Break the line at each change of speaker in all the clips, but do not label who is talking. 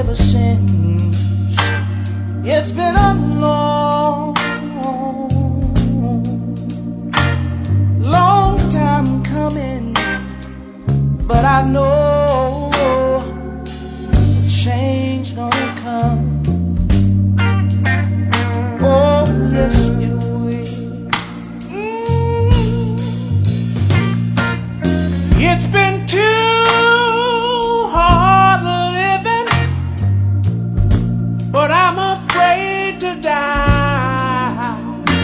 ever since. It's been a long, long time coming, but I know change gonna come. Oh yes it will. It's been too hard living, but I'm afraid to die.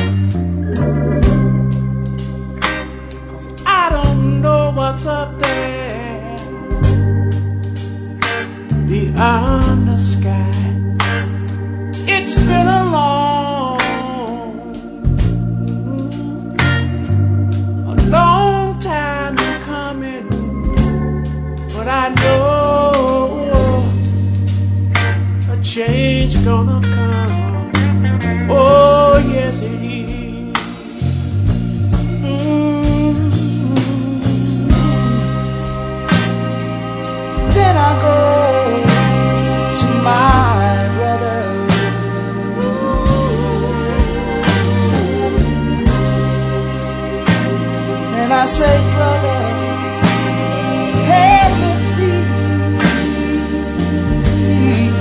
'Cause I don't know what's up there beyond the sky. It's been a long time coming, but I know a change gonna come. Oh yes it is. Then I go to my brother, and I say, brother, help me please.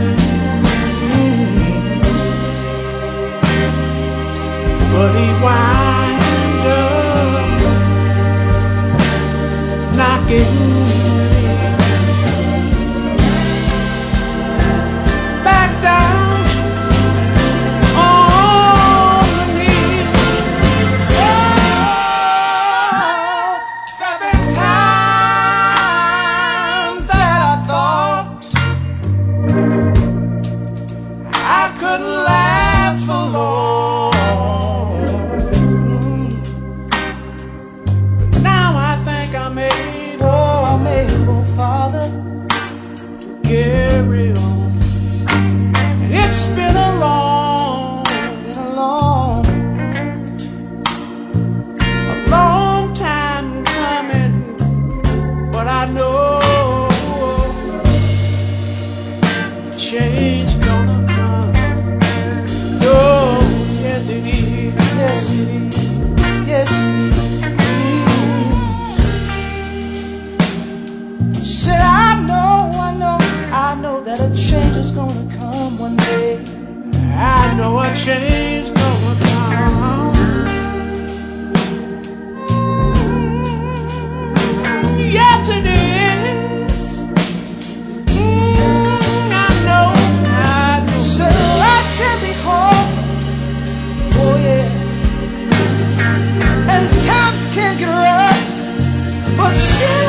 But he wind up knocking back down on the knees. There been times that I thought I couldn't last for long, but now I think I'm able, Father, to carry on. And it's been a long time coming, but I know change gonna come. Oh, yes it is. Yes it is. Yes it is. Said I know that a change is gonna come one day. I know a change gonna come. Yes it is. I know. Said life can be hard. Oh yeah. And times can get rough, but still